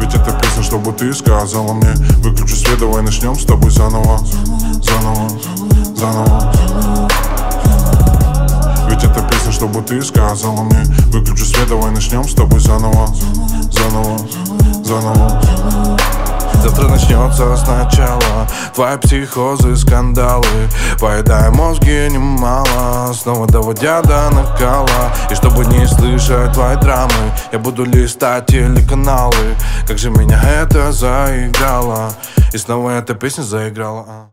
Ведь эта песня, чтобы ты сказала мне: выключи свет, давай начнем с тобой заново. Заново, заново. Ведь эта песня, чтобы ты сказала мне: выключи свет, давай начнем с тобой заново. Заново, заново. Завтра начнется сначала твои психозы, скандалы, поедая мозги немало, снова доводя до накала. И чтобы не слышать твои драмы, я буду листать телеканалы. Как же меня это заиграло, и снова эта песня заиграла.